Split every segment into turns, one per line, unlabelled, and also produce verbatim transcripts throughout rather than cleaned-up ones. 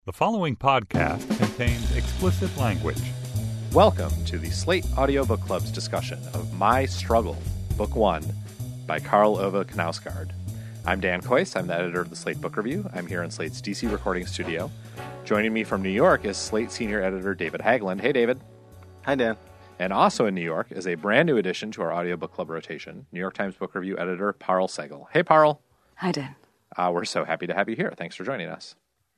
The following podcast contains explicit language.
Welcome to the Slate Audiobook Club's discussion of My Struggle, Book One, by Karl Ove Knausgaard. I'm Dan Kois. I'm the editor of the Slate Book Review. I'm here in Slate's D C recording studio. Joining me from New York is Slate senior editor David Haglund. Hey, David.
Hi, Dan.
And also in New York is a brand new addition to our audiobook club rotation, New York Times Book Review editor Parul Sehgal. Hey, Parul.
Hi, Dan.
Uh, we're so happy to have you here. Thanks for joining us.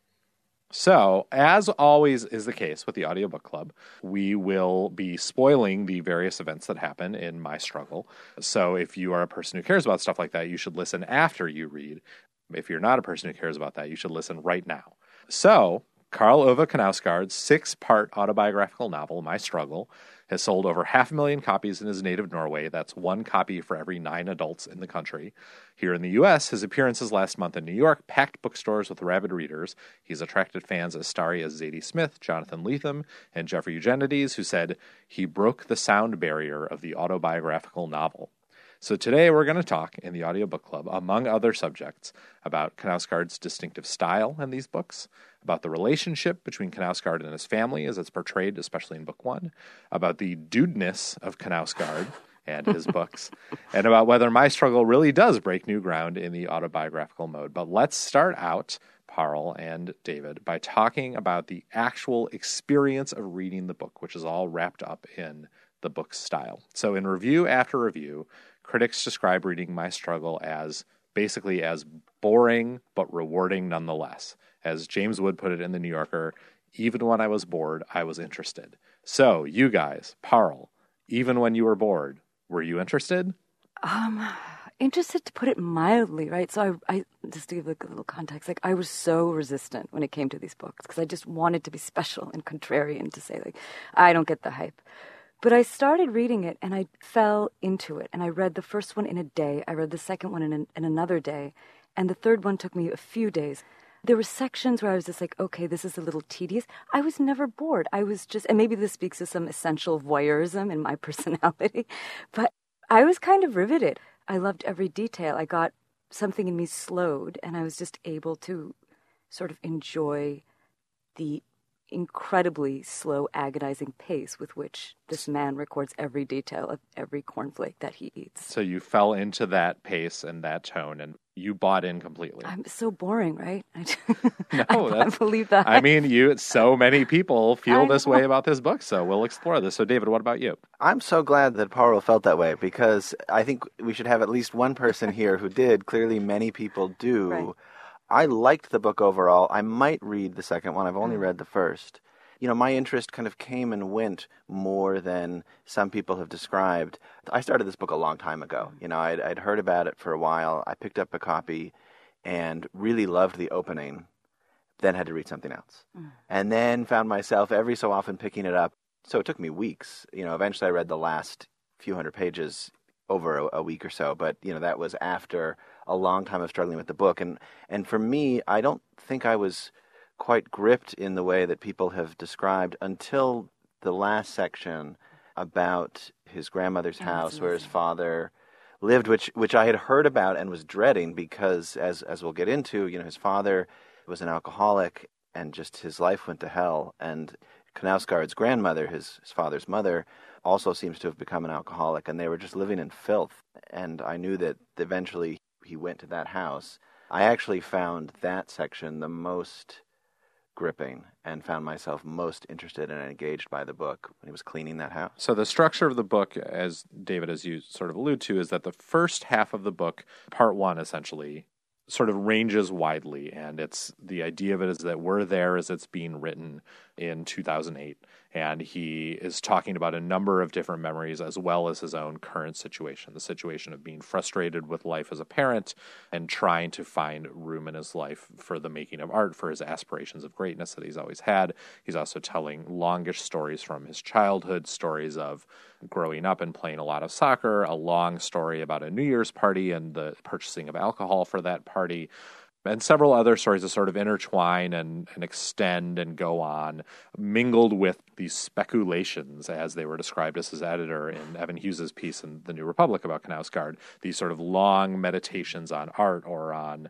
So, as always is the case with the Audiobook Club, we will be spoiling the various events that happen in My Struggle. So, if you are a person who cares about stuff like that, you should listen after you read. If you're not a person who cares about that, you should listen right now. So, Karl Ove Knausgaard's six-part autobiographical novel, My Struggle, has sold over half a million copies in his native Norway. That's one copy for every nine adults in the country. Here in the U S, his appearances last month in New York packed bookstores with rabid readers. He's attracted fans as starry as Zadie Smith, Jonathan Lethem, and Jeffrey Eugenides, who said he broke the sound barrier of the autobiographical novel. So today we're going to talk in the Audiobook Club, among other subjects, about Knausgaard's distinctive style in these books, about the relationship between Knausgaard and his family as it's portrayed, especially in Book One, about the dudeness of Knausgaard and his books, and about whether My Struggle really does break new ground in the autobiographical mode. But let's start out, Parul and David, by talking about the actual experience of reading the book, which is all wrapped up in the book's style. So in review after review, critics describe reading My Struggle as basically as boring but rewarding nonetheless. As James Wood put it in The New Yorker, even when I was bored, I was interested. So, you guys, Parul, even when you were bored, were you interested?
Um, interested to put it mildly, right? So I, I just to give like a little context, like I was so resistant when it came to these books because I just wanted to be special and contrarian to say like, I don't get the hype. But I started reading it, and I fell into it. And I read the first one in a day. I read the second one in, an, in another day. And the third one took me a few days. There were sections where I was just like, okay, this is a little tedious. I was never bored. I was just, and maybe this speaks to some essential voyeurism in my personality, but I was kind of riveted. I loved every detail. I got something in me slowed, and I was just able to sort of enjoy the incredibly slow, agonizing pace with which this man records every detail of every cornflake that he eats.
So you fell into that pace and that tone, and you bought in completely.
I'm so boring, right? I,
no,
I, I believe that.
I mean, you. So many people feel this way about this book, so we'll explore this. So, David, what about you?
I'm so glad that Parul felt that way, because I think we should have at least one person here who did. Clearly, many people do.
Right.
I liked the book overall. I might read the second one. I've only mm. read the first. You know, my interest kind of came and went more than some people have described. I started this book a long time ago. You know, I'd, I'd heard about it for a while. I picked up a copy and really loved the opening, then had to read something else. Mm. And then found myself every so often picking it up. So it took me weeks. You know, eventually I read the last few hundred pages over a, a week or so. But, you know, that was after a long time of struggling with the book. And, and for me, I don't think I was quite gripped in the way that people have described until the last section about his grandmother's oh, house where his father lived, which which I had heard about and was dreading because, as as we'll get into, you know, his father was an alcoholic and just his life went to hell. And Knausgaard's grandmother, his, his father's mother, also seems to have become an alcoholic, and they were just living in filth. And I knew that eventually he went to that house. I actually found that section the most gripping and found myself most interested and engaged by the book when he was cleaning that house.
So the structure of the book, as David, as you sort of allude to, is that the first half of the book, part one essentially, sort of ranges widely, and it's the idea of it is that we're there as it's being written in two thousand eight, and he is talking about a number of different memories as well as his own current situation, the situation of being frustrated with life as a parent and trying to find room in his life for the making of art, for his aspirations of greatness that he's always had. He's also telling longish stories from his childhood, stories of growing up and playing a lot of soccer, a long story about a New Year's party and the purchasing of alcohol for that party, and several other stories that sort of intertwine and, and extend and go on, mingled with these speculations, as they were described as his editor in Evan Hughes's piece in The New Republic about Knausgaard, these sort of long meditations on art or on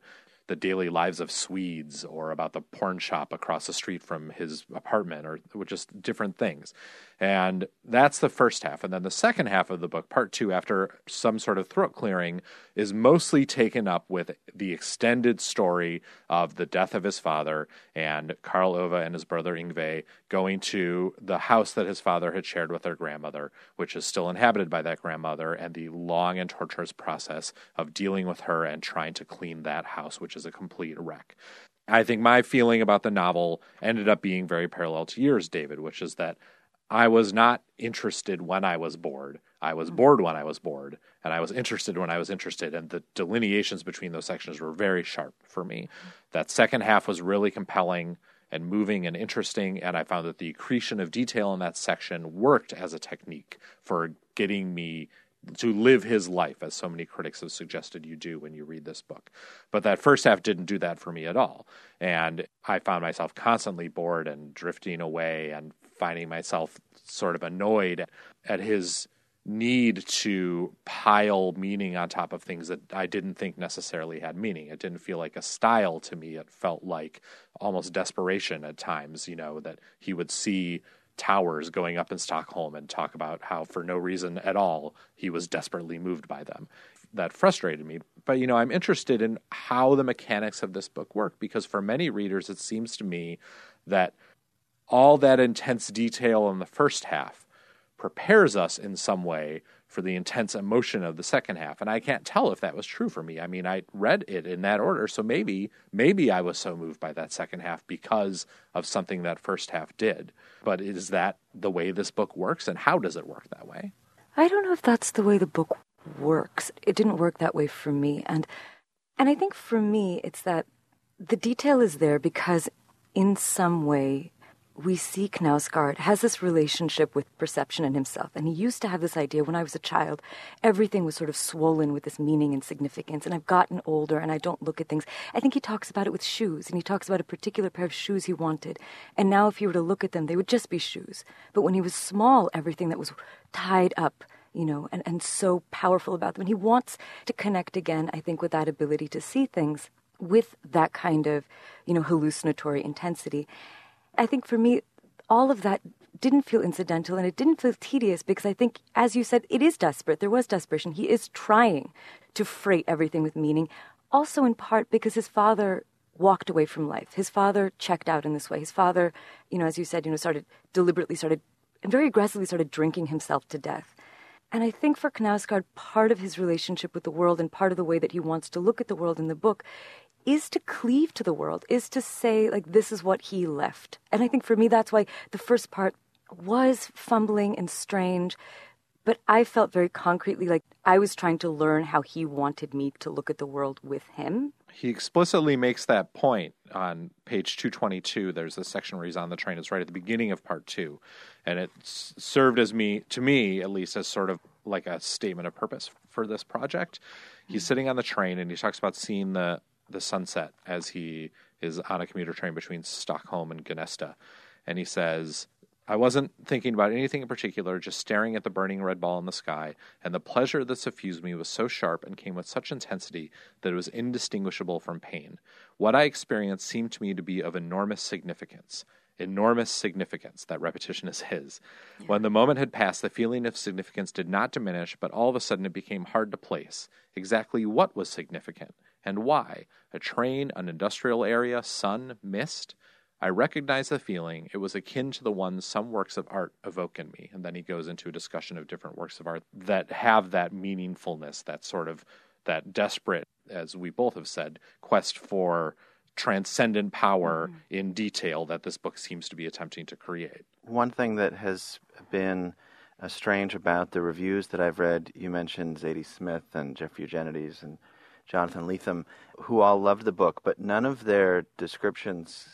the daily lives of Swedes or about the porn shop across the street from his apartment, or just different things. And that's the first half. And then the second half of the book, part two, after some sort of throat clearing, is mostly taken up with the extended story of the death of his father and Karl Ove and his brother Yngve going to the house that his father had shared with their grandmother, which is still inhabited by that grandmother, and the long and torturous process of dealing with her and trying to clean that house, which is a complete wreck. I think my feeling about the novel ended up being very parallel to yours, David, which is that I was not interested when I was bored. I was bored when I was bored, and I was interested when I was interested, and the delineations between those sections were very sharp for me. That second half was really compelling and moving and interesting, and I found that the accretion of detail in that section worked as a technique for getting me to live his life, as so many critics have suggested you do when you read this book. But that first half didn't do that for me at all. And I found myself constantly bored and drifting away and finding myself sort of annoyed at his need to pile meaning on top of things that I didn't think necessarily had meaning. It didn't feel like a style to me. It felt like almost desperation at times, you know, that he would see towers going up in Stockholm and talk about how for no reason at all he was desperately moved by them. That frustrated me. But, you know, I'm interested in how the mechanics of this book work, because for many readers it seems to me that all that intense detail in the first half prepares us in some way for the intense emotion of the second half. And I can't tell if that was true for me. I mean, I read it in that order, so maybe maybe I was so moved by that second half because of something that first half did. But is that the way this book works, and how does it work that way?
I don't know if that's the way the book works. It didn't work that way for me. And and I think for me, it's that the detail is there because in some way we see Knausgaard has this relationship with perception in himself. And he used to have this idea when I was a child, everything was sort of swollen with this meaning and significance. And I've gotten older and I don't look at things. I think he talks about it with shoes, and he talks about a particular pair of shoes he wanted. And now if he were to look at them, they would just be shoes. But when he was small, everything that was tied up, you know, and, and so powerful about them. And he wants to connect again, I think, with that ability to see things with that kind of, you know, hallucinatory intensity. I think for me, all of that didn't feel incidental, and it didn't feel tedious because I think, as you said, it is desperate. There was desperation. He is trying to freight everything with meaning, also in part because his father walked away from life. His father checked out in this way. His father, you know, as you said, you know, started deliberately started and very aggressively started drinking himself to death. And I think for Knausgaard, part of his relationship with the world and part of the way that he wants to look at the world in the book is to cleave to the world, is to say, like, this is what he left. And I think for me, that's why the first part was fumbling and strange, but I felt very concretely like I was trying to learn how he wanted me to look at the world with him.
He explicitly makes that point on page two twenty-two. There's a section where he's on the train. It's right at the beginning of part two. And it served as me, to me at least, as sort of like a statement of purpose for this project. He's sitting on the train and he talks about seeing the the sunset as he is on a commuter train between Stockholm and Gnesta. And he says, I wasn't thinking about anything in particular, just staring at the burning red ball in the sky, and the pleasure that suffused me was so sharp and came with such intensity that it was indistinguishable from pain. What I experienced seemed to me to be of enormous significance. Enormous significance. That repetition is his. Yeah. When the moment had passed, the feeling of significance did not diminish, but all of a sudden it became hard to place. Exactly what was significant? And why? A train, an industrial area, sun, mist? I recognized the feeling. It was akin to the one some works of art evoke in me. And then he goes into a discussion of different works of art that have that meaningfulness, that sort of, that desperate, as we both have said, quest for transcendent power mm-hmm. in detail that this book seems to be attempting to create.
One thing that has been uh, strange about the reviews that I've read, you mentioned Zadie Smith and Jeff Eugenides and Jonathan Lethem, who all loved the book, but none of their descriptions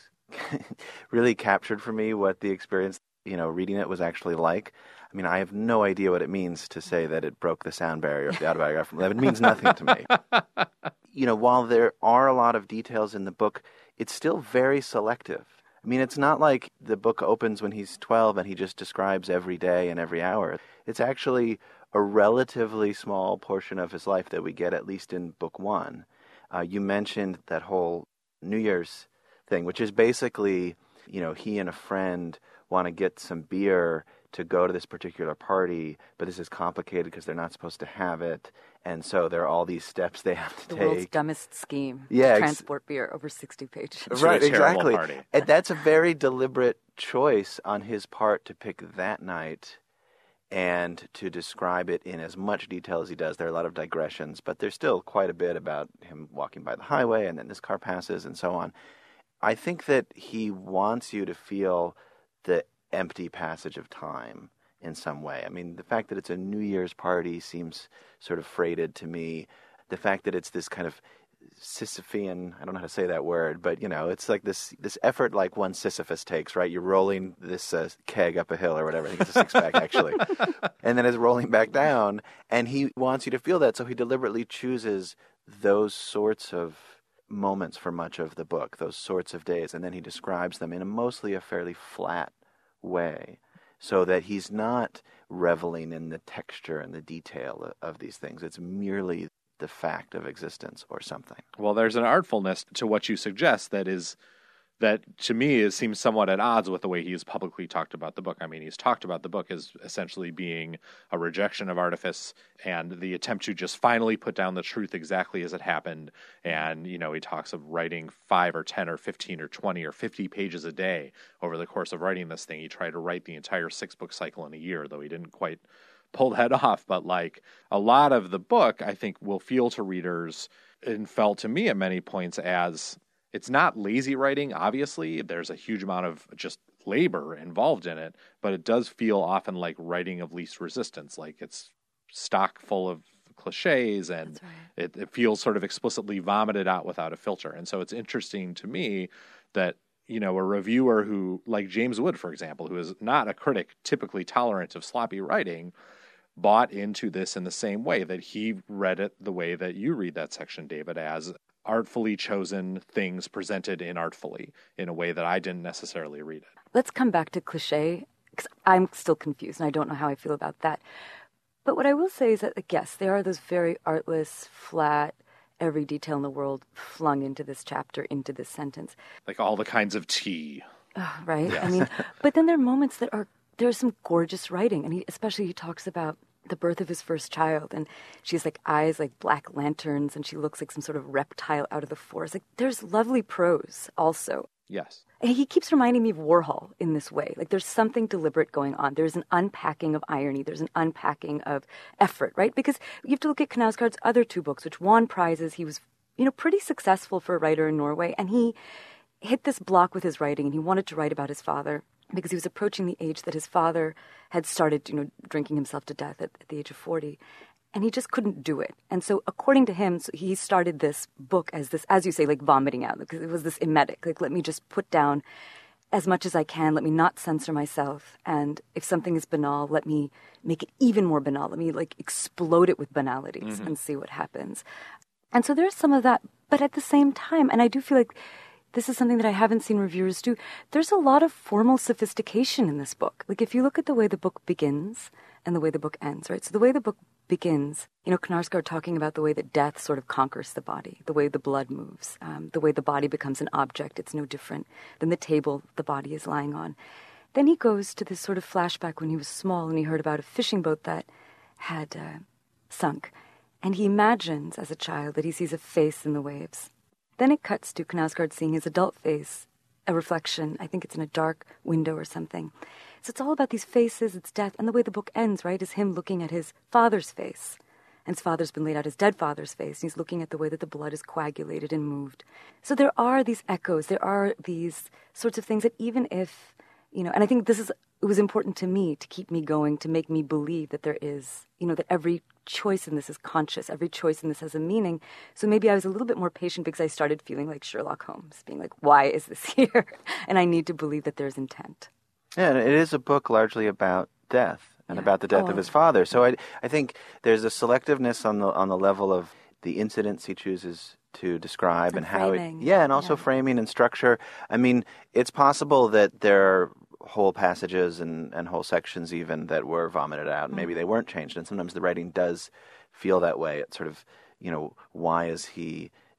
really captured for me what the experience, you know, reading it was actually like. I mean, I have no idea what it means to say that it broke the sound barrier of the autobiography from Lev. It means nothing to me. You know, while there are a lot of details in the book, it's still very selective. I mean, it's not like the book opens when he's twelve and he just describes every day and every hour. It's actually a relatively small portion of his life that we get, at least in book one. Uh, you mentioned that whole New Year's thing, which is basically, you know, he and a friend want to get some beer to go to this particular party, but this is complicated because they're not supposed to have it. And so there are all these steps they have to
the
take.
world's dumbest scheme
Yeah,
to
ex-
transport beer over sixty pages.
To
Right,
a terrible
exactly.
party.
And that's a very deliberate choice on his part to pick that night and to describe it in as much detail as he does. There are a lot of digressions, but there's still quite a bit about him walking by the highway and then this car passes and so on. I think that he wants you to feel the empty passage of time in some way. I mean, the fact that it's a New Year's party seems sort of freighted to me. The fact that it's this kind of Sisyphean, I don't know how to say that word, but, you know, it's like this this effort like one Sisyphus takes, right? You're rolling this uh, keg up a hill or whatever. I think it's a six-pack, actually. And then it's rolling back down, and he wants you to feel that, so he deliberately chooses those sorts of moments for much of the book, those sorts of days, and then he describes them in a mostly a fairly flat way, so that he's not reveling in the texture and the detail of these things. It's merely the fact of existence or something.
Well, there's an artfulness to what you suggest that is that to me is seems somewhat at odds with the way he's publicly talked about the book. I mean, he's talked about the book as essentially being a rejection of artifice and the attempt to just finally put down the truth exactly as it happened. And, you know, he talks of writing five or ten or fifteen or twenty or fifty pages a day over the course of writing this thing. He tried to write the entire six book cycle in a year, though he didn't quite pull that off. But like a lot of the book, I think will feel to readers and felt to me at many points as it's not lazy writing, obviously. There's a huge amount of just labor involved in it, but it does feel often like writing of least resistance, like it's stock full of cliches and
right.
it, it feels sort of explicitly vomited out without a filter. And so it's interesting to me that, you know, a reviewer who, like James Wood, for example, who is not a critic typically tolerant of sloppy writing, bought into this in the same way, that he read it the way that you read that section, David, as artfully chosen things presented inartfully in a way that I didn't necessarily read it.
Let's come back to cliche, because I'm still confused and I don't know how I feel about that. But what I will say is that, like, yes, there are those very artless, flat, every detail in the world flung into this chapter, into this sentence.
Like all the kinds of tea.
Uh, right? Yes. I mean, but then there are moments that are, there's some gorgeous writing. And he, especially he talks about the birth of his first child, and she has like eyes like black lanterns, and she looks like some sort of reptile out of the forest. Like, there's lovely prose also.
Yes.
And he keeps reminding me of Warhol in this way. Like, there's something deliberate going on. There's an unpacking of irony. There's an unpacking of effort, right? Because you have to look at Knausgaard's other two books, which won prizes. He was, you know, pretty successful for a writer in Norway, and he hit this block with his writing, and he wanted to write about his father, because he was approaching the age that his father had started, you know, drinking himself to death at, at the age of forty. And he just couldn't do it. And so according to him, so he started this book as this, as you say, like vomiting out, because it was this emetic. Like, let me just put down as much as I can. Let me not censor myself. And if something is banal, let me make it even more banal. Let me like explode it with banalities mm-hmm. and see what happens. And so there's some of that. But at the same time, and I do feel like this is something that I haven't seen reviewers do, there's a lot of formal sophistication in this book. Like, if you look at the way the book begins and the way the book ends, right? So the way the book begins, you know, Knausgaard talking about the way that death sort of conquers the body, the way the blood moves, um, the way the body becomes an object. It's no different than the table the body is lying on. Then he goes to this sort of flashback when he was small and he heard about a fishing boat that had uh, sunk. And he imagines as a child that he sees a face in the waves. Then it cuts to Knausgaard seeing his adult face, a reflection. I think it's in a dark window or something. So it's all about these faces, it's death, and the way the book ends, right, is him looking at his father's face. And his father's been laid out, his dead father's face, and he's looking at the way that the blood is coagulated and moved. So there are these echoes, there are these sorts of things that even if, you know, and I think this is, it was important to me to keep me going, to make me believe that there is, you know, that every choice in this is conscious, every choice in this has a meaning. So maybe I was a little bit more patient because I started feeling like Sherlock Holmes, being like, why is this here? And I need to believe that there's intent.
Yeah, and it is a book largely about death and
yeah.
about the death
oh.
of his father. So I, I think there's a selectiveness on the on the level of the incidents he chooses to describe and,
and
how it,
framing.
yeah, and also
yeah.
framing and structure. I mean, it's possible that there are whole passages and, and whole sections even that were vomited out, and maybe they weren't changed. And sometimes the writing does feel that way. It's sort of, you know, why is he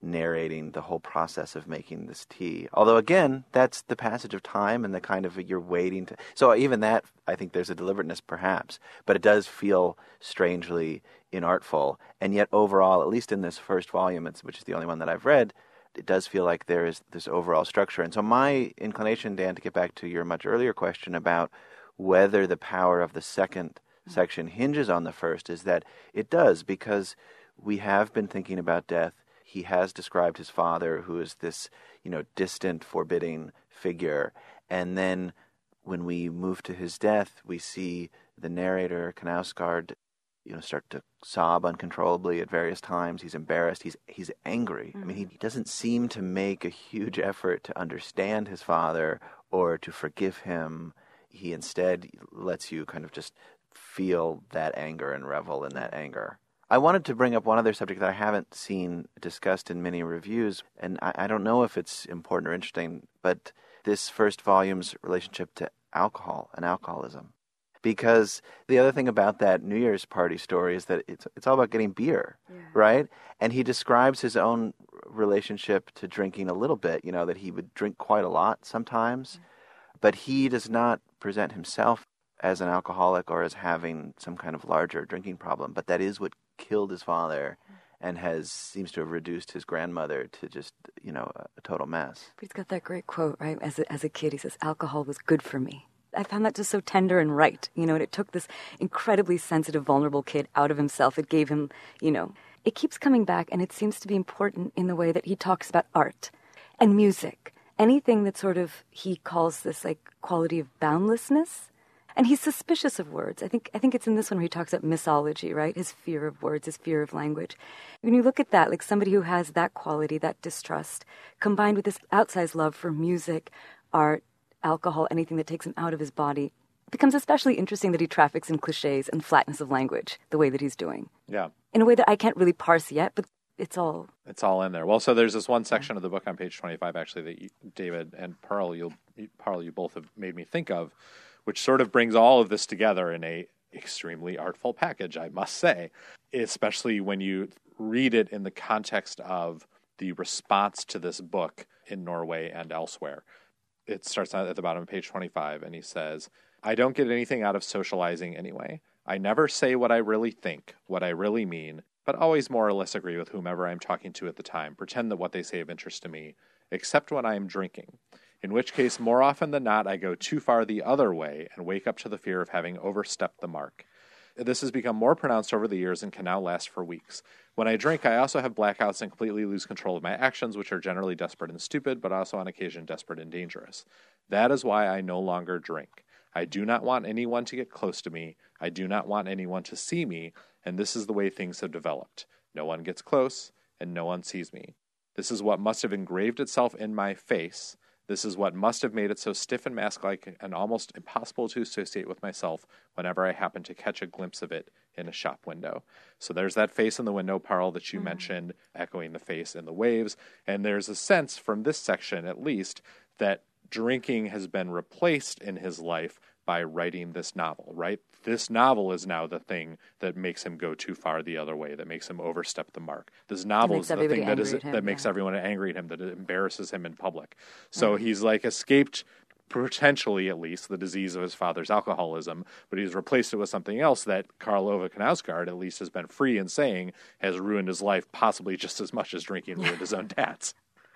narrating the whole process of making this tea. Although, again, that's the passage of time and the kind of you're waiting to... So even that, I think there's a deliberateness perhaps, but it does feel strangely inartful. And yet overall, at least in this first volume, it's, which is the only one that I've read, it does feel like there is this overall structure. And so my inclination, Dan, to get back to your much earlier question about whether the power of the second section hinges on the first, is that it does, because we have been thinking about death. He has described his father, who is this, you know, distant, forbidding figure. And then when we move to his death, we see the narrator, Knausgaard, you know, start to sob uncontrollably at various times. He's embarrassed. He's he's angry. Mm-hmm. I mean, he doesn't seem to make a huge effort to understand his father or to forgive him. He instead lets you kind of just feel that anger and revel in that anger. I wanted to bring up one other subject that I haven't seen discussed in many reviews, and I, I don't know if it's important or interesting, but this first volume's relationship to alcohol and alcoholism. Because the other thing about that New Year's party story is that it's it's all about getting beer, yeah. right? And he describes his own relationship to drinking a little bit, you know, that he would drink quite a lot sometimes, mm-hmm. but he does not present himself as an alcoholic or as having some kind of larger drinking problem, but that is what killed his father and has seems to have reduced his grandmother to just, you know, a, a total mess.
But he's got that great quote, right? As a, as a kid, he says, alcohol was good for me. I found that just so tender and right, you know, and it took this incredibly sensitive, vulnerable kid out of himself. It gave him, you know, it keeps coming back, and it seems to be important in the way that he talks about art and music. Anything that sort of, he calls this, like, quality of boundlessness. And he's suspicious of words. I think I think it's in this one where he talks about mythology, right? His fear of words, his fear of language. When you look at that, like somebody who has that quality, that distrust, combined with this outsized love for music, art, alcohol, anything that takes him out of his body, it becomes especially interesting that he traffics in cliches and flatness of language the way that he's doing.
Yeah.
In a way that I can't really parse yet, but it's all...
It's all in there. Well, so there's this one section of the book on page twenty-five, actually, that you, David and Pearl, you'll, Pearl, you both have made me think of, which sort of brings all of this together in a extremely artful package, I must say, especially when you read it in the context of the response to this book in Norway and elsewhere. It starts at the bottom of page twenty-five, and he says, I don't get anything out of socializing anyway. I never say what I really think, what I really mean, but always more or less agree with whomever I'm talking to at the time, pretend that what they say of interest to me, except when I am drinking. In which case, more often than not, I go too far the other way and wake up to the fear of having overstepped the mark. This has become more pronounced over the years and can now last for weeks. When I drink, I also have blackouts and completely lose control of my actions, which are generally desperate and stupid, but also on occasion desperate and dangerous. That is why I no longer drink. I do not want anyone to get close to me. I do not want anyone to see me, and this is the way things have developed. No one gets close, and no one sees me. This is what must have engraved itself in my face. This is what must have made it so stiff and mask-like and almost impossible to associate with myself whenever I happen to catch a glimpse of it in a shop window. So there's that face in the window, Pearl, that you mm-hmm. mentioned, echoing the face in the waves. And there's a sense from this section, at least, that drinking has been replaced in his life by writing this novel, right? This novel is now the thing that makes him go too far the other way, that makes him overstep the mark. This novel is the thing that is him, that makes yeah. everyone angry at him, that embarrasses him in public. So mm-hmm. he's like escaped, potentially at least, the disease of his father's alcoholism, but he's replaced it with something else that Karl Ove Knausgaard at least has been free in saying has ruined his life possibly just as much as drinking ruined his own dad's.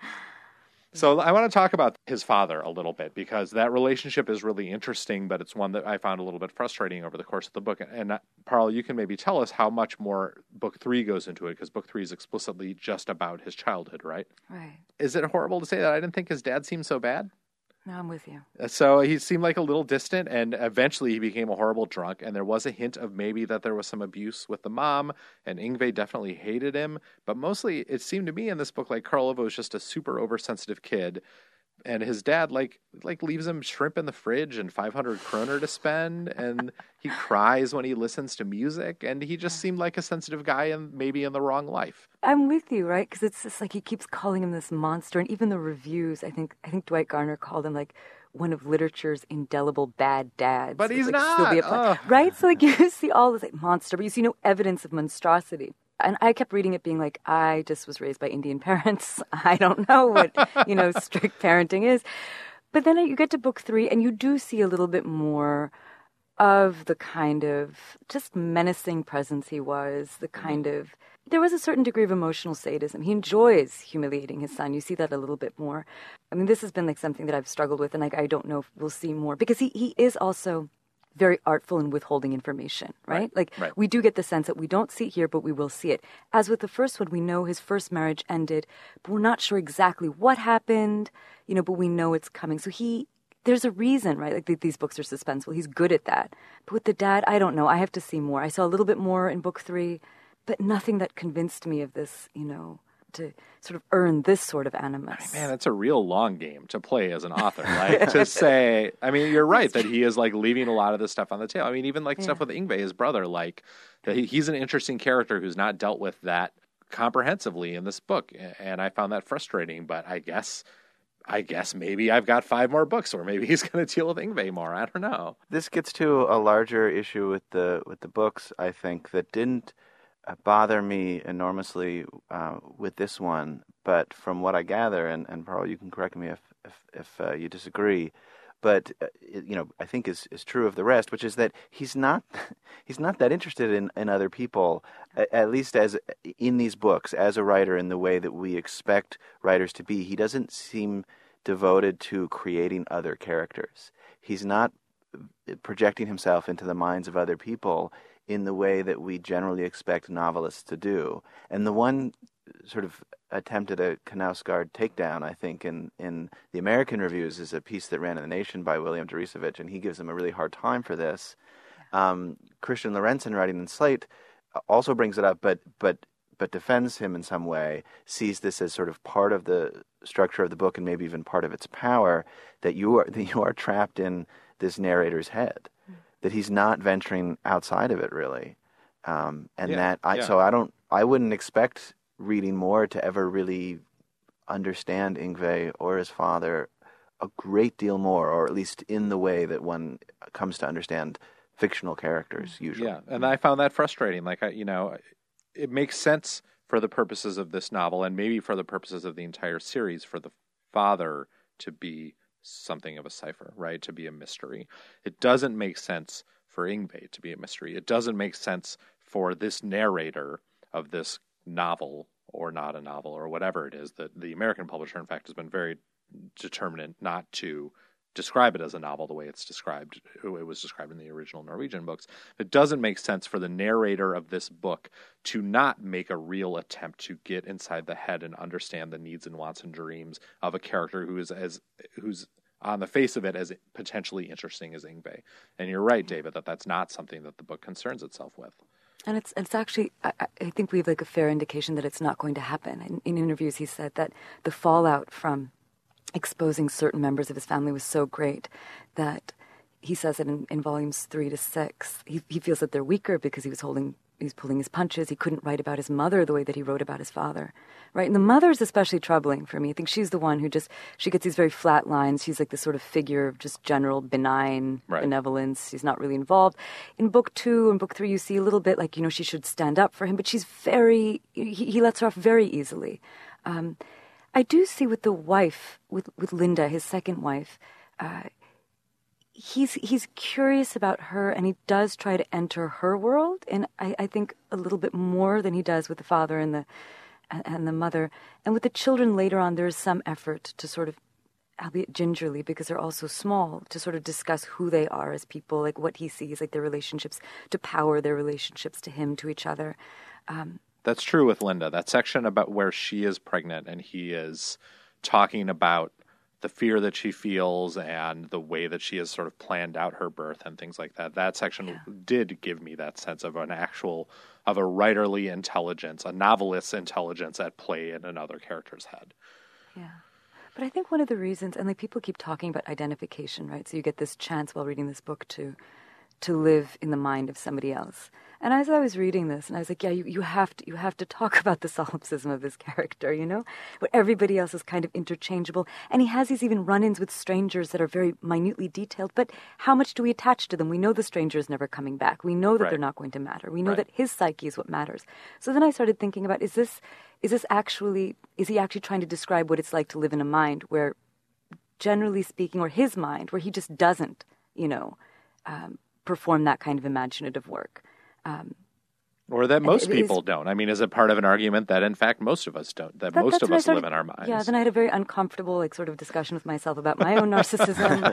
So I want to talk about his father a little bit, because that relationship is really interesting, but it's one that I found a little bit frustrating over the course of the book. And uh, Pearl, you can maybe tell us how much more book three goes into it, because book three is explicitly just about his childhood, right?
Right.
Is it horrible to say that I didn't think his dad seemed so bad?
No, I'm with you.
So he seemed like a little distant, and eventually he became a horrible drunk, and there was a hint of maybe that there was some abuse with the mom, and Yngve definitely hated him, but mostly it seemed to me in this book like Karl Ove was just a super oversensitive kid, and his dad like like leaves him shrimp in the fridge and five hundred kroner to spend, and he cries when he listens to music, and he just seemed like a sensitive guy and maybe in the wrong life.
I'm with you, right? Because it's just like he keeps calling him this monster, and even the reviews, I think I think Dwight Garner called him like one of literature's indelible bad dads.
But he's
like
not,
right? So like you see all this like monster, but you see no evidence of monstrosity. and I kept reading it being like, I just was raised by Indian parents. I don't know what, you know, strict parenting is. But then you get to book three and you do see a little bit more of the kind of just menacing presence he was, the kind of, there was a certain degree of emotional sadism. He enjoys humiliating his son. You see that a little bit more. I mean, this has been like something that I've struggled with, and like I don't know if we'll see more, because he, he is also very artful in withholding information, right?
Right,
like
right.
we do get the sense that we don't see it here, but we will see it. As with the first one, we know his first marriage ended, but we're not sure exactly what happened, you know, but we know it's coming. So he, there's a reason, right? Like th- these books are suspenseful. He's good at that. But with the dad, I don't know. I have to see more. I saw a little bit more in book three, but nothing that convinced me of this, you know, to sort of earn this sort of animus.
Man, it's a real long game to play as an author. Like to say, I mean, you're right that he is like leaving a lot of this stuff on the table. I mean, even like
Yeah.
stuff with Ingve, his brother, like that he, he's an interesting character who's not dealt with that comprehensively in this book, and I found that frustrating. But I guess, I guess maybe I've got five more books, or maybe he's going to deal with Ingve more. I don't know.
This gets to a larger issue with the with the books, I think, that didn't uh, bother me enormously uh, with this one. But from what I gather, and, and Paul, you can correct me if if, if uh, you disagree, but uh, it, you know, I think is, is true of the rest, which is that he's not he's not that interested in, in other people, at least as in these books, as a writer in the way that we expect writers to be. He doesn't seem devoted to creating other characters. He's not projecting himself into the minds of other people in the way that we generally expect novelists to do. And the one sort of attempt at a Knausgaard takedown, I think, in, in the American reviews is a piece that ran in The Nation by William Deresiewicz, and he gives him a really hard time for this. Um, Christian Lorentzen, writing in Slate, also brings it up, but but but defends him in some way, sees this as sort of part of the structure of the book and maybe even part of its power, that you are that you are trapped in this narrator's head, mm. that he's not venturing outside of it really, um, and
Yeah,
that I
yeah.
so I don't I wouldn't expect reading more to ever really understand Ingve or his father a great deal more, or at least in the way that one comes to understand fictional characters usually.
Yeah, and I found that frustrating. Like, I, you know, it makes sense for the purposes of this novel, and maybe for the purposes of the entire series, for the father to be something of a cipher, right? To be a mystery. It doesn't make sense for Ingve to be a mystery. It doesn't make sense for this narrator of this novel, or not a novel, or whatever it is, that the American publisher, in fact, has been very determinant not to describe it as a novel the way it's described, it was described in the original Norwegian books. It doesn't make sense for the narrator of this book to not make a real attempt to get inside the head and understand the needs and wants and dreams of a character who is as who's on the face of it as potentially interesting as Ingve. And you're right, David, that that's not something that the book concerns itself with.
And it's it's actually, I, I think we have like a fair indication that it's not going to happen. In, in interviews, he said that the fallout from exposing certain members of his family was so great that he says that in, in volumes three to six, he, he feels that they're weaker because he was holding, he was pulling his punches. He couldn't write about his mother the way that he wrote about his father, right? And the mother is especially troubling for me. I think she's the one who just, she gets these very flat lines. She's like this sort of figure of just general benign
Right.
benevolence. She's not really involved. In book two and book three, you see a little bit like, you know, she should stand up for him, but she's very, he, he lets her off very easily. Um, I do see with the wife, with, with Linda, his second wife, uh, he's he's curious about her, and he does try to enter her world, and I, I think a little bit more than he does with the father and the and the mother. And with the children later on, there is some effort to sort of, albeit gingerly, because they're all so small, to sort of discuss who they are as people, like what he sees, like their relationships to power, their relationships to him, to each other. Um,
That's true with Linda. That section about where she is pregnant and he is talking about the fear that she feels and the way that she has sort of planned out her birth and things like that. That section
Yeah.
did give me that sense of an actual, of a writerly intelligence, a novelist's intelligence at play in another character's head.
Yeah. But I think one of the reasons, and like people keep talking about identification, right? So you get this chance while reading this book to to live in the mind of somebody else. And as I was reading this, and I was like, yeah, you, you have to you have to talk about the solipsism of this character, you know? Where everybody else is kind of interchangeable. And he has these even run-ins with strangers that are very minutely detailed. But how much do we attach to them? We know the stranger is never coming back. We know that
Right.
they're not going to matter. We know
Right.
that his psyche is what matters. So then I started thinking about, is this is this actually, is he actually trying to describe what it's like to live in a mind where, generally speaking, or his mind, where he just doesn't, you know, um, perform that kind of imaginative work? Um,
Or that most
it is-
people don't. I mean, is it part of an argument that, in fact, most of us don't, that,
That-
most
that's
of
when I
us
started-
live in our minds?
Yeah, then I had a very uncomfortable, like, sort of discussion with myself about my own narcissism,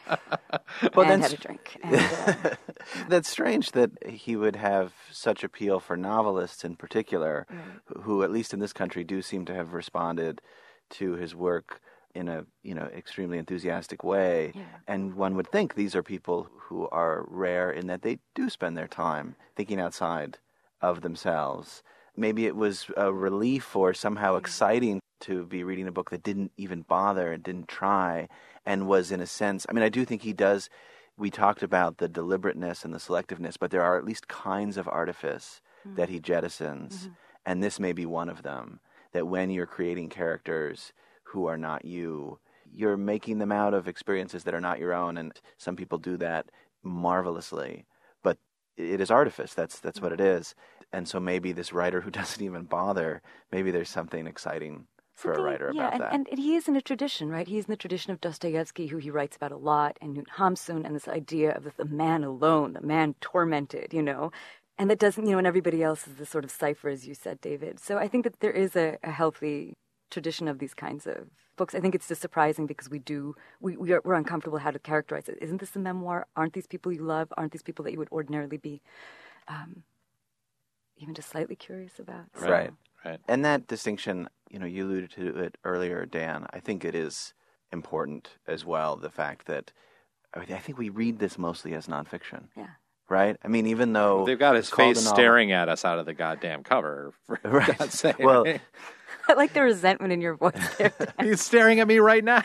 Well,
and
then
had a drink. And, uh,
That's strange that he would have such appeal for novelists in particular, who- who, at least in this country, do seem to have responded to his work in a you know extremely enthusiastic way.
Yeah.
And one would think these are people who are rare in that they do spend their time thinking outside of themselves. Maybe it was a relief or somehow exciting to be reading a book that didn't even bother and didn't try, and was, in a sense, I mean, I do think he does. We talked about the deliberateness and the selectiveness, but there are at least kinds of artifice mm-hmm. that he jettisons, mm-hmm. and this may be one of them, that when you're creating characters who are not you, you're making them out of experiences that are not your own, and some people do that marvelously, but it is artifice. That's that's what it is. And so maybe this writer who doesn't even bother, maybe there's something exciting for a writer
yeah,
about
and,
that.
and, and he is in a tradition, right? He's in the tradition of Dostoevsky, who he writes about a lot, and Knut Hamsun, and this idea of the, the man alone, the man tormented, you know, and that doesn't, you know, and everybody else is this sort of cipher, as you said, David. So I think that there is a, a healthy tradition of these kinds of books. I think it's just surprising because we do, we, we are, we're uncomfortable how to characterize it. Isn't this a memoir? Aren't these people you love? Aren't these people that you would ordinarily be um, even just slightly curious about? So,
Right.
Right.
And that distinction, you know, you alluded to it earlier, Dan. I think it is important as well, the fact that I, mean, I think we read this mostly as nonfiction.
Yeah.
Right? I mean, even though
They've got his
it's called
face
a novel-
staring at us out of the goddamn cover, for
Right.
God's sake.
Well,
I like the resentment in your voice there, Dan.
he's staring at me right now.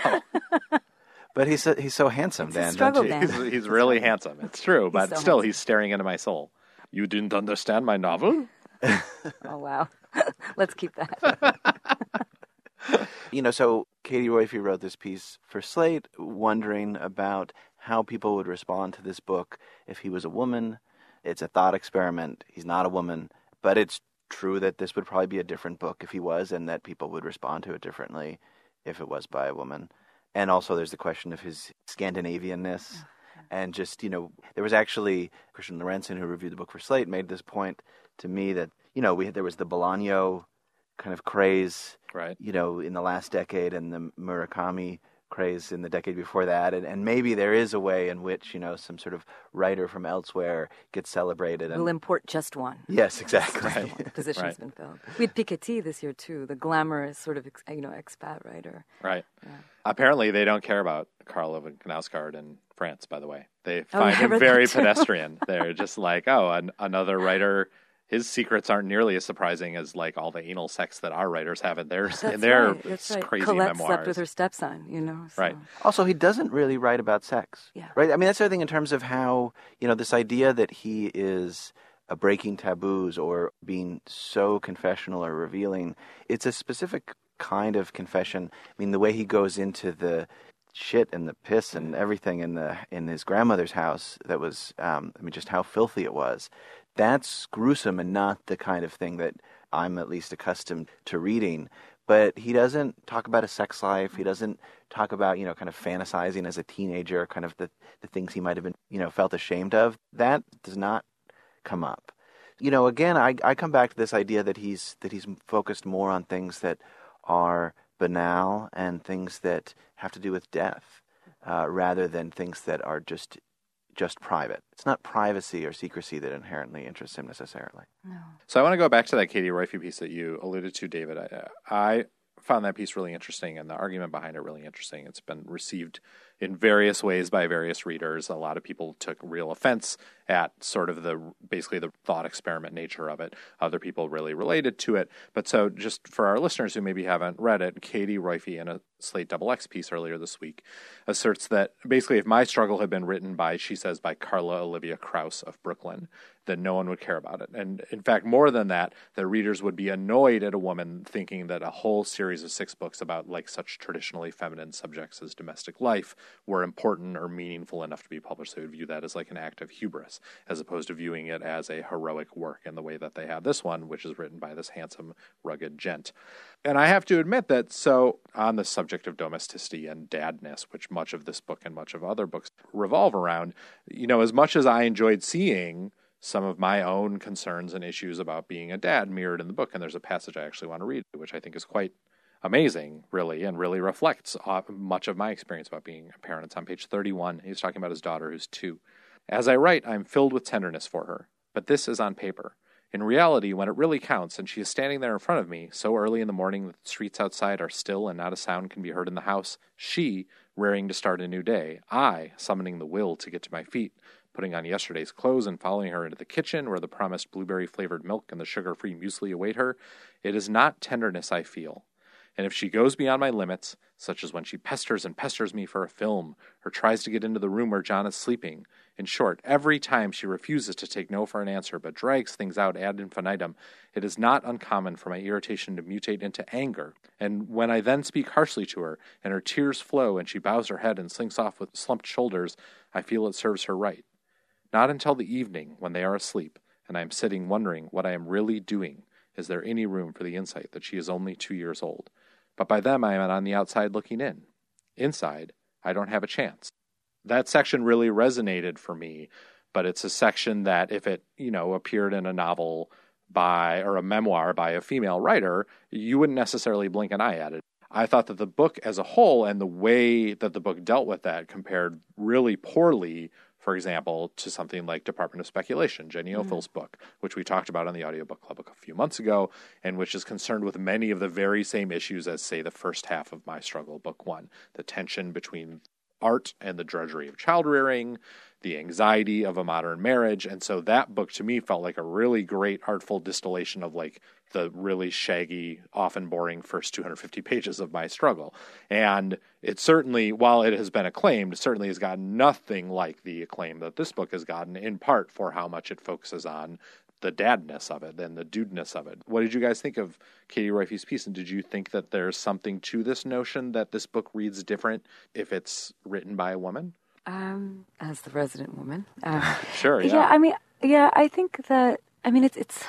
but he's so, he's so handsome,
It's a
Dan.
struggle,
don't you?
Dan.
He's, he's really handsome. It's true, but
so
still,
handsome.
he's staring into my soul. You didn't understand my novel?
Oh, wow. Let's keep that.
You know, so Katie Roiphe wrote this piece for Slate, wondering about how people would respond to this book if he was a woman. It's a thought experiment. He's not a woman, but it's true that this would probably be a different book if he was, and that people would respond to it differently if it was by a woman. And also there's the question of his Scandinavianness. And just, you know, there was actually Christian Lorentzen, who reviewed the book for Slate, made this point to me that, you know, we there was the Bolaño kind of craze,
Right.
you know, in the last decade, and the Murakami craze in the decade before that. And, and maybe there is a way in which, you know, some sort of writer from elsewhere gets celebrated. And
We'll import just one.
yes, exactly.
One position's
Right.
been filled. We had Piketty this year, too, the glamorous sort of, ex- you know, expat writer.
Right. Apparently, they don't care about Karl Ove Knausgaard in France, by the way. They
Oh,
find
yeah, I
him
read
very
that too.
pedestrian. They're just like, oh, an, another writer. His secrets aren't nearly as surprising as like all the anal sex that our writers have in their,
That's
in their
right. That's right.
crazy
Colette
memoirs.
slept with her stepson, you know. So.
Right.
Also, he doesn't really write about sex.
Yeah.
Right? I mean, that's the other thing in terms of how, you know, this idea that he is uh, breaking taboos or being so confessional or revealing, it's a specific kind of confession. I mean, the way he goes into the shit and the piss and everything in the in his grandmother's house, that was, um, I mean, just how filthy it was. That's gruesome and not the kind of thing that I'm at least accustomed to reading. But he doesn't talk about a sex life. He doesn't talk about, you know, kind of fantasizing as a teenager, kind of the, the things he might have been, you know, felt ashamed of. That does not come up. You know, again, I, I come back to this idea that he's that he's focused more on things that are banal and things that have to do with death, uh, rather than things that are just just private. It's not privacy or secrecy that inherently interests him necessarily.
No.
So I want to go back to that Katie Roiphe piece that you alluded to, David. I, I found that piece really interesting and the argument behind it really interesting. It's been received in various ways by various readers. A lot of people took real offense at sort of the basically the thought experiment nature of it. Other people really related to it. But so just for our listeners who maybe haven't read it, Katie Roiphe in a Slate Double X piece earlier this week asserts that basically if My Struggle had been written by, she says, by Carla Olivia Krauss of Brooklyn, then no one would care about it. And in fact, more than that, the readers would be annoyed at a woman thinking that a whole series of six books about like such traditionally feminine subjects as domestic life were important or meaningful enough to be published. They would view that as like an act of hubris, as opposed to viewing it as a heroic work in the way that they have this one, which is written by this handsome, rugged gent. And I have to admit that, so on the subject of domesticity and dadness, which much of this book and much of other books revolve around, you know, as much as I enjoyed seeing some of my own concerns and issues about being a dad mirrored in the book, and there's a passage I actually want to read, which I think is quite amazing, really, and really reflects much of my experience about being a parent. It's on page thirty-one. He's talking about his daughter, who's two. As I write, I'm filled with tenderness for her, but this is on paper. In reality, when it really counts, and she is standing there in front of me, so early in the morning that the streets outside are still and not a sound can be heard in the house, she, raring to start a new day, I, summoning the will to get to my feet, putting on yesterday's clothes and following her into the kitchen where the promised blueberry-flavored milk and the sugar-free muesli await her, it is not tenderness I feel. And if she goes beyond my limits, such as when she pesters and pesters me for a film, or tries to get into the room where John is sleeping, in short, every time she refuses to take no for an answer but drags things out ad infinitum, it is not uncommon for my irritation to mutate into anger. And when I then speak harshly to her, and her tears flow, and she bows her head and slinks off with slumped shoulders, I feel it serves her right. Not until the evening, when they are asleep, and I am sitting wondering what I am really doing, is there any room for the insight that she is only two years old. But by then I am on the outside looking in. Inside, I don't have a chance. That section really resonated for me, but it's a section that if it, you know, appeared in a novel by, or a memoir by a female writer, you wouldn't necessarily blink an eye at it. I thought that the book as a whole and the way that the book dealt with that compared really poorly, for example, to something like Department of Speculation, Jenny mm. Ofil's book, which we talked about on the Audiobook Club a few months ago, and which is concerned with many of the very same issues as, say, the first half of My Struggle, Book One. The tension between art and the drudgery of child-rearing, the anxiety of a modern marriage. And so that book, to me, felt like a really great, artful distillation of, like, the really shaggy, often boring first two hundred fifty pages of My Struggle. And it certainly, while it has been acclaimed, certainly has gotten nothing like the acclaim that this book has gotten, in part for how much it focuses on the dadness of it and the dudeness of it. What did you guys think of Katie Roiphe's piece? And did you think that there's something to this notion that this book reads different if it's written by a woman?
Um, as the resident woman. Uh,
sure, yeah.
Yeah, I mean, yeah, I think that, I mean, it's, it's,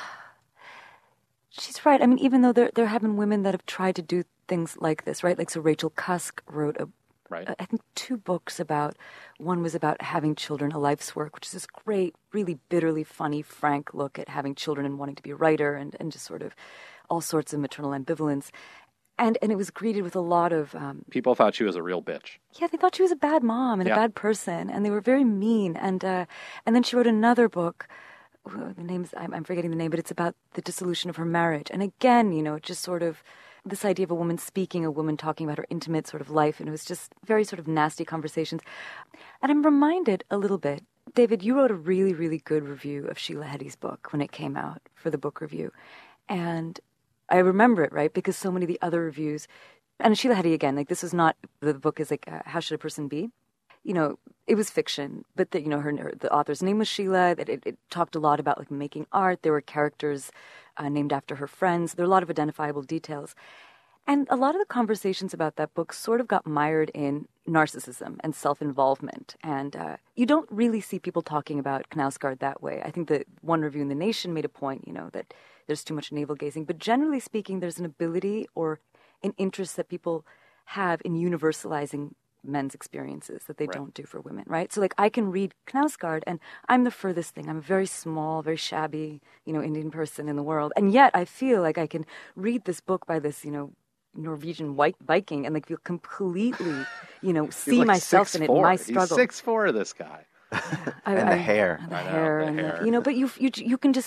she's right. I mean, even though there, there have been women that have tried to do things like this, right? Like, so Rachel Cusk wrote a
Right.
I think two books about, one was about having children, A Life's Work, which is this great, really bitterly funny, frank look at having children and wanting to be a writer and, and just sort of all sorts of maternal ambivalence. And and it was greeted with a lot of... Um,
People thought she was a real bitch.
Yeah, they thought she was a bad mom and
yeah.
a bad person, and they were very mean. And uh, and then she wrote another book, the name's, I'm, I'm forgetting the name, but it's about the dissolution of her marriage. And again, you know, it just sort of... this idea of a woman speaking, a woman talking about her intimate sort of life, and it was just very sort of nasty conversations. And I'm reminded a little bit, David, you wrote a really, really good review of Sheila Heti's book when it came out for the book review. And I remember it, right, because so many of the other reviews, and Sheila Heti, again, like this is not, the book is like, uh, How Should a Person Be? You know, it was fiction, but the, you know, her, her the author's name was Sheila. That it, it talked a lot about like making art. There were characters uh, named after her friends. There were a lot of identifiable details, and a lot of the conversations about that book sort of got mired in narcissism and self-involvement. And uh, you don't really see people talking about Knausgaard that way. I think that one review in The Nation made a point, you know, that there's too much navel gazing. But generally speaking, there's an ability or an interest that people have in universalizing men's experiences that they
right.
don't do for women, right? So, like, I can read Knausgaard, and I'm the furthest thing. I'm a very small, very shabby, you know, Indian person in the world. And yet I feel like I can read this book by this, you know, Norwegian white Viking and, like, feel completely, you know, see
like
myself
six,
in it,
four.
in my struggle.
He's six foot four, this guy.
Yeah, I,
and
I,
the hair.
And the
I know,
hair.
the
and
hair.
The, you know, but you, you, you can just...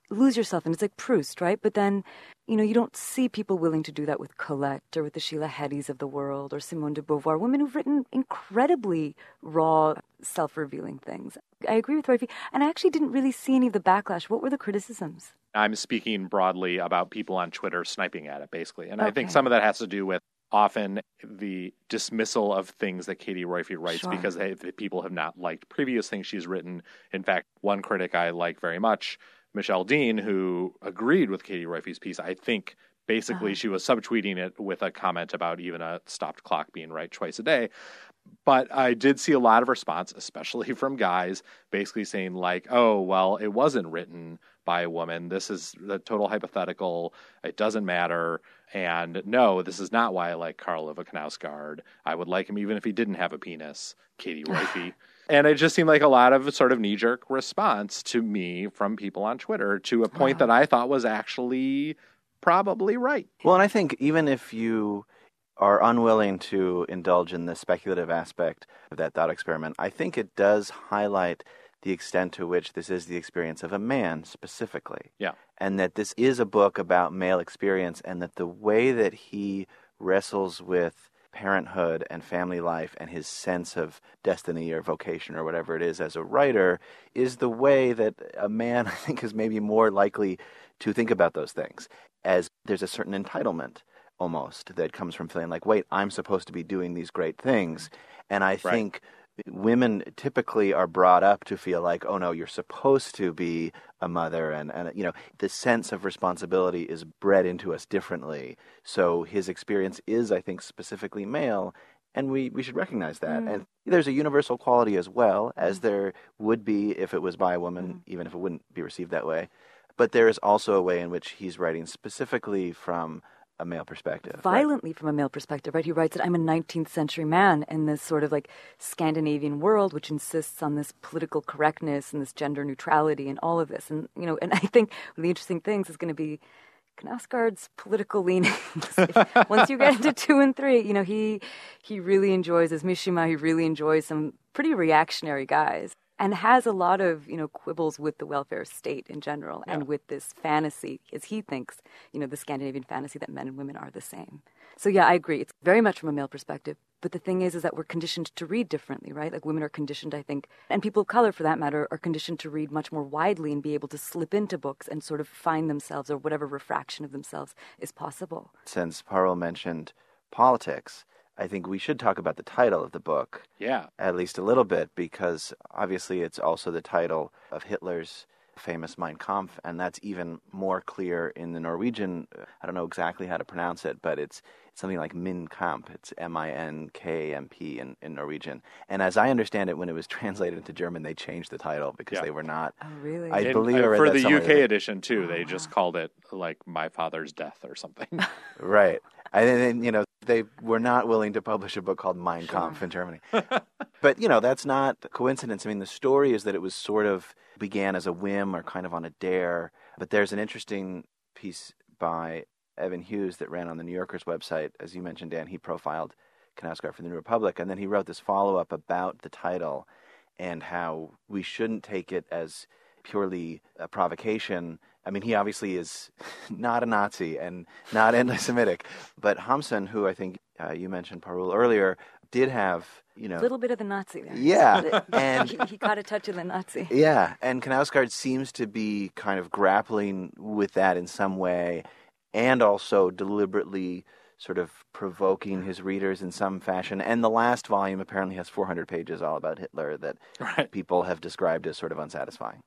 lose yourself in. It's like Proust, right? But then, you know, you don't see people willing to do that with Colette or with the Sheila Hettys of the world or Simone de Beauvoir, women who've written incredibly raw, self-revealing things. I agree with Roy, and I actually didn't really see any of the backlash. What were the criticisms?
I'm speaking broadly about people on Twitter sniping at it, basically. And
Okay.
I think some of that has to do with often the dismissal of things that Katie Roiphe writes
Sure.
because they, the people have not liked previous things she's written. In fact, one critic I like very much, Michelle Dean, who agreed with Katie Roiphe's piece, I think basically
Uh-huh.
she was subtweeting it with a comment about even a stopped clock being right twice a day. But I did see a lot of response, especially from guys, basically saying like, oh, well, it wasn't written by a woman. This is the total hypothetical. It doesn't matter. And no, this is not why I like Karl Ove Knausgaard. I would like him even if he didn't have a penis, Katie Roiphe. And it just seemed like a lot of sort of knee-jerk response to me from people on Twitter to a point
Wow.
that I thought was actually probably right.
Well, and I think even if you are unwilling to indulge in the speculative aspect of that thought experiment, I think it does highlight the extent to which this is the experience of a man specifically.
Yeah.
And that this is a book about male experience, and that the way that he wrestles with parenthood and family life and his sense of destiny or vocation or whatever it is as a writer is the way that a man, I think, is maybe more likely to think about those things, as there's a certain entitlement almost that comes from feeling like, wait, I'm supposed to be doing these great things. And I think women typically are brought up to feel like, oh no, you're supposed to be a mother, and, and you know, the sense of responsibility is bred into us differently. So his experience is, I think, specifically male, and we, we should recognize that.
Mm.
And there's a universal quality as well, as there would be if it was by a woman,
Mm.
even if it wouldn't be received that way. But there is also a way in which he's writing specifically from a male perspective.
Violently from a male perspective, right? He writes that I'm a nineteenth century man in this sort of like Scandinavian world, which insists on this political correctness and this gender neutrality and all of this. And, you know, and I think one of the interesting things is going to be Knausgaard's political leanings. Once you get into two and three, you know, he, he really enjoys his Mishima. He really enjoys some pretty reactionary guys, and has a lot of, you know, quibbles with the welfare state in general,
Yeah.
and with this fantasy, as he thinks, you know, the Scandinavian fantasy that men and women are the same. So yeah, I agree. It's very much from a male perspective. But the thing is, is that we're conditioned to read differently, right? Like women are conditioned, I think, and people of color for that matter, are conditioned to read much more widely and be able to slip into books and sort of find themselves, or whatever refraction of themselves is possible.
Since Parul mentioned politics, I think we should talk about the title of the book,
Yeah.
at least a little bit, because obviously it's also the title of Hitler's famous Mein Kampf, and that's even more clear in the Norwegian. I don't know exactly how to pronounce it, but it's, it's something like Min Kamp. It's M I N K M P in, in Norwegian. And as I understand it, when it was translated into German, they changed the title because
Yeah.
they were not.
Oh, really?
I
And,
believe
uh,
I read
for
that
the
somewhere
U K
that-
edition too, they
Oh,
just
wow.
called it like My Father's Death or something.
Right. And then, you know, they were not willing to publish a book called Mein Kampf in Germany. But, you know, that's not a coincidence. I mean, the story is that it was sort of began as a whim or kind of on a dare. But there's an interesting piece by Evan Hughes that ran on the New Yorker's website. As you mentioned, Dan, he profiled Knausgaard for the New Republic. And then he wrote this follow-up about the title and how we shouldn't take it as purely a provocation. I mean, he obviously is not a Nazi and not anti-Semitic, but Hamsun, who I think uh, you mentioned, Parul, earlier, did have, you know...
A little bit of the Nazi there.
Yeah, and-
he, he caught a touch of the Nazi.
Yeah, and Knausgaard seems to be kind of grappling with that in some way, and also deliberately sort of provoking his readers in some fashion. And the last volume apparently has four hundred pages all about Hitler that
Right.
people have described as sort of unsatisfying.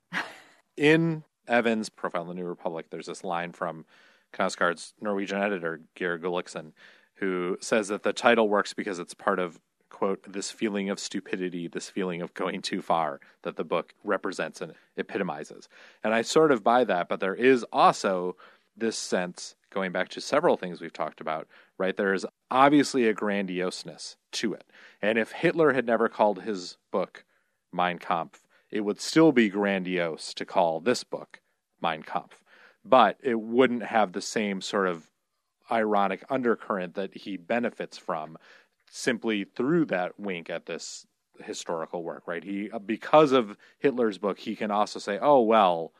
In Evan's profile in the New Republic, there's this line from Knausgaard's Norwegian editor, Geir Gulliksen, who says that the title works because it's part of, quote, this feeling of stupidity, this feeling of going too far that the book represents and epitomizes. And I sort of buy that, but there is also this sense, going back to several things we've talked about, right? There is obviously a grandioseness to it. And if Hitler had never called his book Mein Kampf, it would still be grandiose to call this book Mein Kampf. But it wouldn't have the same sort of ironic undercurrent that he benefits from simply through that wink at this historical work, right? He, because of Hitler's book, he can also say, oh, well,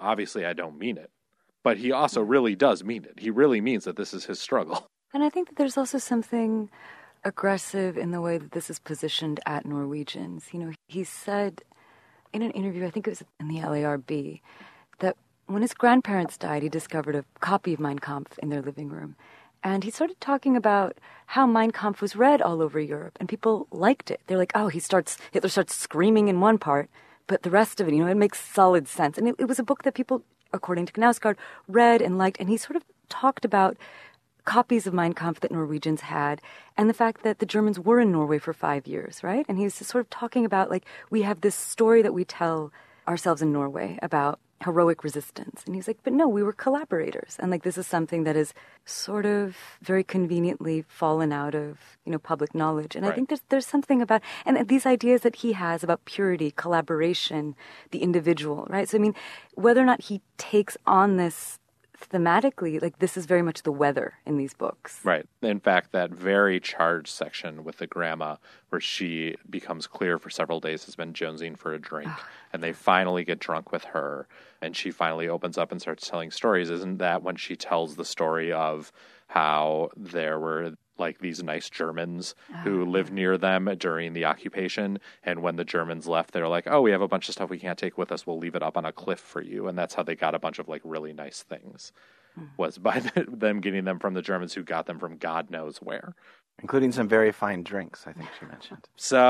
obviously I don't mean it. But he also really does mean it. He really means that this is his struggle.
And I think that there's also something aggressive in the way that this is positioned at Norwegians. You know, he said in an interview, I think it was in the L A R B, that when his grandparents died, he discovered a copy of Mein Kampf in their living room. And he started talking about how Mein Kampf was read all over Europe, and people liked it. They're like, oh, he starts, Hitler starts screaming in one part, but the rest of it, you know, it makes solid sense. And it, it was a book that people, according to Knausgaard, read and liked. And he sort of talked about copies of Mein Kampf that Norwegians had and the fact that the Germans were in Norway for five years, right? And he's sort of talking about, like, we have this story that we tell ourselves in Norway about heroic resistance. And he's like, but no, we were collaborators. And, like, this is something that is sort of very conveniently fallen out of, you know, public knowledge. And
right.
I think there's there's something about, and these ideas that he has about purity, collaboration, the individual, right? So, I mean, whether or not he takes on this thematically, like, this is very much the weather in these books.
Right. In fact, that very charged section with the grandma where she becomes clear for several days has been jonesing for a drink, and they finally get drunk with her, and she finally opens up and starts telling stories. Isn't that when she tells the story of how there were, like, these nice Germans who lived near them during the occupation, and when the Germans left, they're like, oh, we have a bunch of stuff we can't take with us, we'll leave it up on a cliff for you. And that's how they got a bunch of, like, really nice things, mm. was by the, them getting them from the Germans who got them from God knows where.
Including some very fine drinks, I think she mentioned.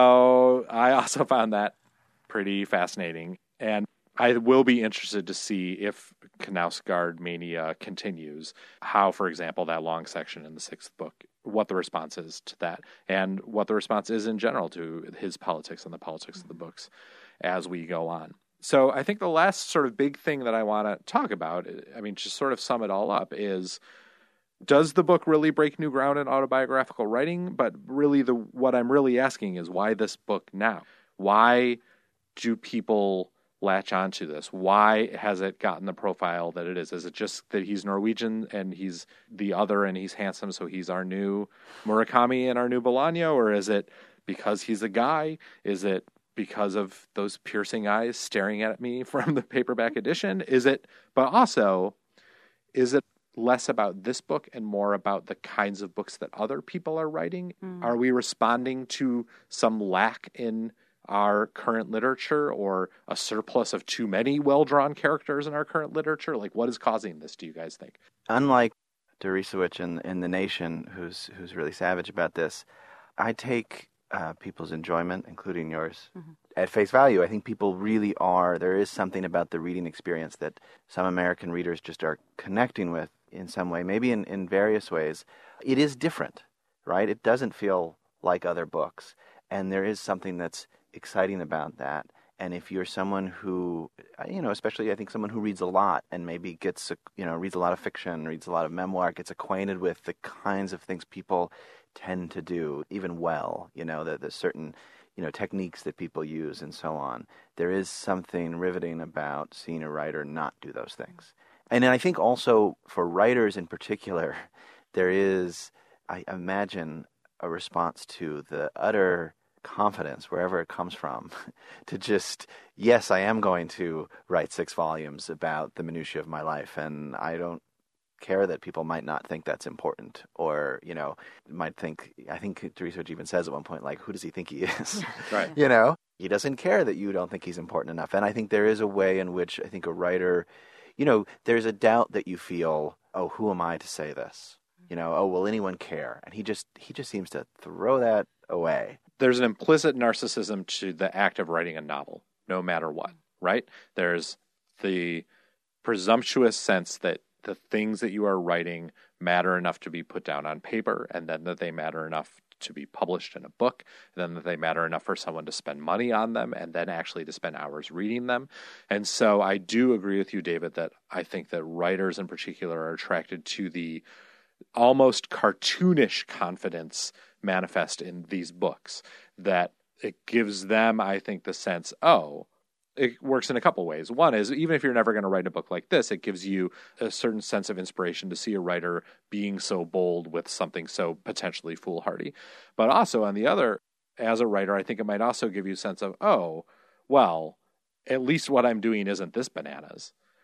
So I also found that pretty fascinating. And I will be interested to see if Knausgaard mania continues, how, for example, that long section in the sixth book, what the response is to that, and what the response is in general to his politics and the politics of the books as we go on. So I think the last sort of big thing that I want to talk about, I mean, just sort of sum it all up, is, does the book really break new ground in autobiographical writing? But really, the what I'm really asking is, why this book now? Why do people latch onto this? Why has it gotten the profile that it is? Is it just that he's Norwegian and he's the other and he's handsome, so he's our new Murakami and our new Bolaño? Or is it because he's a guy? Is it because of those piercing eyes staring at me from the paperback edition? Is it, but also, is it less about this book and more about the kinds of books that other people are writing? Mm. Are we responding to some lack in our current literature, or a surplus of too many well-drawn characters in our current literature? Like, what is causing this, do you guys think?
Unlike Deresiewicz in, in The Nation, who's who's really savage about this, I take uh, people's enjoyment, including yours, mm-hmm. at face value. I think people really are, there is something about the reading experience that some American readers just are connecting with in some way, maybe in, in various ways. It is different, right? It doesn't feel like other books. And there is something that's exciting about that. And if you're someone who, you know, especially I think someone who reads a lot and maybe gets, you know, reads a lot of fiction, reads a lot of memoir, gets acquainted with the kinds of things people tend to do, even well, you know, the, the certain, you know, techniques that people use and so on. There is something riveting about seeing a writer not do those things. And then I think also for writers in particular, there is, I imagine, a response to the utter confidence, wherever it comes from, to just, yes, I am going to write six volumes about the minutiae of my life, and I don't care that people might not think that's important, or, you know, might think, I think Deresiewicz even says at one point, like, who does he think he is?
Right.
You know, he doesn't care that you don't think he's important enough. And I think there is a way in which I think a writer, you know, there's a doubt that you feel, oh, who am I to say this? You know, oh, will anyone care? And he just he just seems to throw that away.
There's an implicit narcissism to the act of writing a novel, no matter what, right? There's the presumptuous sense that the things that you are writing matter enough to be put down on paper, and then that they matter enough to be published in a book, and then that they matter enough for someone to spend money on them, and then actually to spend hours reading them. And so I do agree with you, David, that I think that writers in particular are attracted to the almost cartoonish confidence manifest in these books, that it gives them, I think, the sense, oh, it works in a couple ways. One is, even if you're never going to write a book like this, it gives you a certain sense of inspiration to see a writer being so bold with something so potentially foolhardy. But also, on the other, as a writer, I think it might also give you a sense of, oh, well, at least what I'm doing isn't this bananas,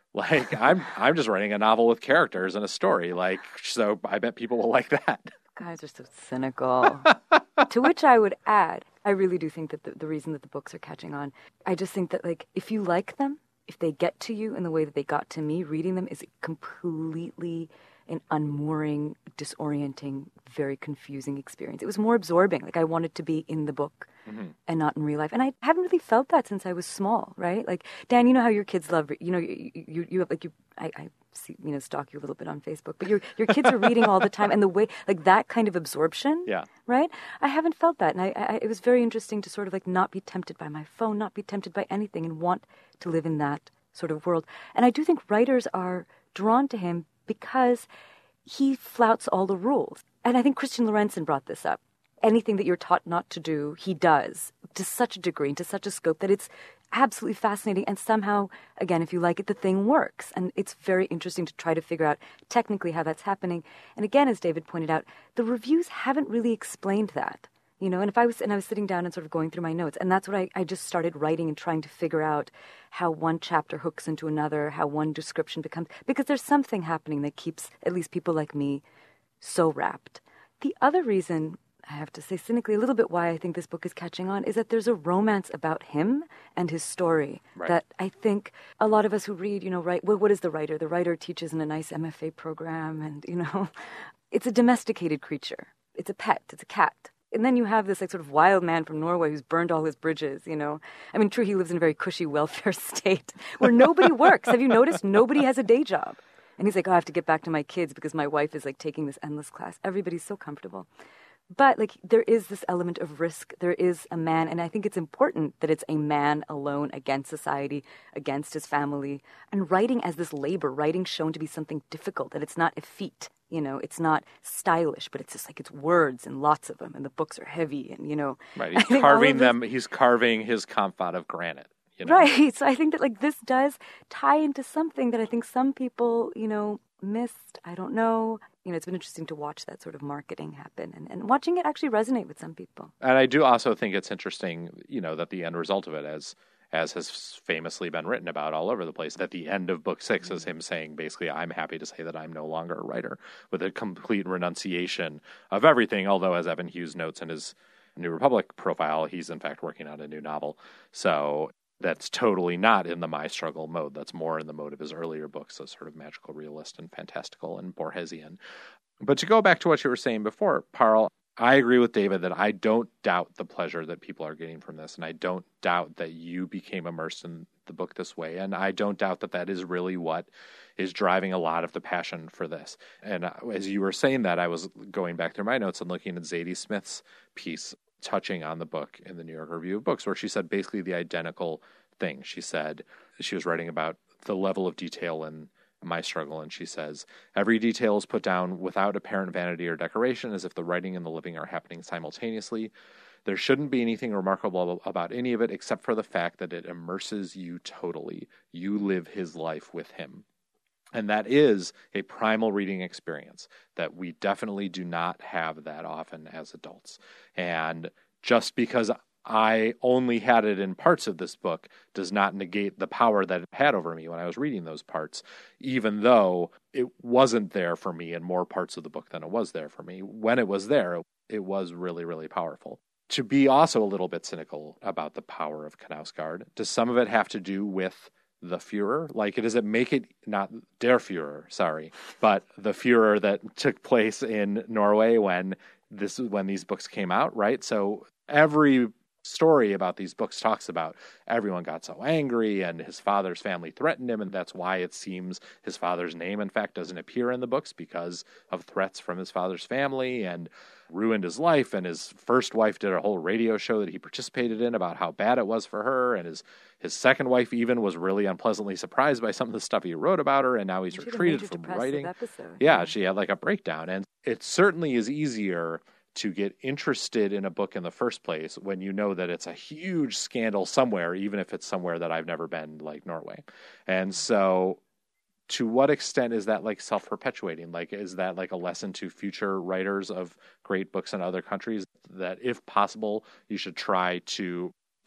Like I'm I'm just writing a novel with characters and a story. Like, so I bet people will like that.
Guys are so cynical. To which I would add, I really do think that the, the reason that the books are catching on, I just think that, like, if you like them, if they get to you in the way that they got to me, reading them is completely an unmooring, disorienting, very confusing experience. It was more absorbing. Like, I wanted to be in the book mm-hmm. and not in real life. And I haven't really felt that since I was small, right? Like, Dan, you know how your kids love, you know, you, you, you have, like, you, I, I see, you know, stalk you a little bit on Facebook, but your your kids are reading all the time. And the way, like, that kind of absorption,
yeah.
right? I haven't felt that. And I, I, it was very interesting to sort of, like, not be tempted by my phone, not be tempted by anything, and want to live in that sort of world. And I do think writers are drawn to him because he flouts all the rules. And I think Christian Lorenzen brought this up. Anything that you're taught not to do, he does to such a degree, to such a scope that it's absolutely fascinating. And somehow, again, if you like it, the thing works. And it's very interesting to try to figure out technically how that's happening. And again, as David pointed out, the reviews haven't really explained that. You know, and if I was and I was sitting down and sort of going through my notes, and that's what I, I just started writing and trying to figure out how one chapter hooks into another, how one description becomes, because there's something happening that keeps at least people like me so wrapped. The other reason, I have to say cynically, a little bit why I think this book is catching on is that there's a romance about him and his story right. that I think a lot of us who read, you know, write, well, what is the writer? The writer teaches in a nice M F A program, and, you know, it's a domesticated creature. It's a pet. It's a cat. And then you have this, like, sort of wild man from Norway who's burned all his bridges, you know. I mean, true, he lives in a very cushy welfare state where nobody works. Have you noticed? Nobody has a day job. And he's like, oh, I have to get back to my kids because my wife is, like, taking this endless class. Everybody's so comfortable. But, like, there is this element of risk. There is a man, and I think it's important that it's a man alone against society, against his family, and writing as this labor, writing shown to be something difficult, that it's not effete, you know, it's not stylish, but it's just like it's words and lots of them, and the books are heavy, and, you know.
Right, he's carving them, he's carving his comp out of granite. You know?
Right, so I think that, like, this does tie into something that I think some people, you know, missed. I don't know. You know, it's been interesting to watch that sort of marketing happen and, and watching it actually resonate with some people.
And I do also think it's interesting, you know, that the end result of it, as as has famously been written about all over the place, that the end of book six is him saying, basically, I'm happy to say that I'm no longer a writer, with a complete renunciation of everything. Although, as Evan Hughes notes in his New Republic profile, he's in fact working on a new novel. So that's totally not in the My Struggle mode. That's more in the mode of his earlier books, as sort of magical realist and fantastical and Borgesian. But to go back to what you were saying before, Parl, I agree with David that I don't doubt the pleasure that people are getting from this, and I don't doubt that you became immersed in the book this way, and I don't doubt that that is really what is driving a lot of the passion for this. And as you were saying that, I was going back through my notes and looking at Zadie Smith's piece touching on the book in the New York Review of Books, where she said basically the identical thing. She said she was writing about the level of detail in My Struggle, and she says, every detail is put down without apparent vanity or decoration, as if the writing and the living are happening simultaneously. There shouldn't be anything remarkable about any of it except for the fact that it immerses you totally. You live his life with him. And that is a primal reading experience that we definitely do not have that often as adults. And just because I only had it in parts of this book does not negate the power that it had over me when I was reading those parts, even though it wasn't there for me in more parts of the book than it was there for me. When it was there, it was really, really powerful. To be also a little bit cynical about the power of Knausgaard, does some of it have to do with the Führer? Like, does it make it not Der Führer, sorry, but the Führer that took place in Norway when this when these books came out, right? So every story about these books talks about everyone got so angry and his father's family threatened him, and that's why it seems his father's name, in fact, doesn't appear in the books because of threats from his father's family, and ruined his life. And his first wife did a whole radio show that he participated in about how bad it was for her, and his his second wife even was really unpleasantly surprised by some of the stuff he wrote about her, and now he's retreated from writing.
Episode.
Yeah, she had like a breakdown, and it certainly is easier to get interested in a book in the first place when you know that it's a huge scandal somewhere, even if it's somewhere that I've never been, like Norway. And so to what extent is that like self-perpetuating? Like, is that like a lesson to future writers of great books in other countries that if possible, you should try to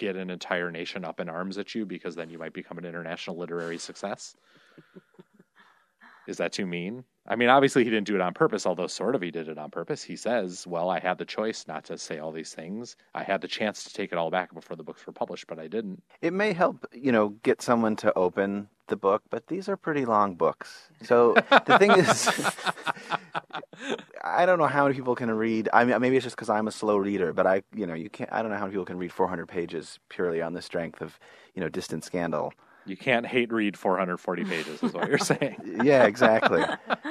get an entire nation up in arms at you because then you might become an international literary success? Is that too mean? I mean, obviously he didn't do it on purpose, although sort of he did it on purpose. He says, well, I had the choice not to say all these things. I had the chance to take it all back before the books were published, but I didn't.
It may help, you know, get someone to open the book, but these are pretty long books. So the thing is, I don't know how many people can read. I mean, maybe it's just because I'm a slow reader, but I, you know, you can't. I don't know how many people can read four hundred pages purely on the strength of, you know, Distant Scandal.
You can't hate read four hundred forty pages, is what you're saying.
Yeah, exactly.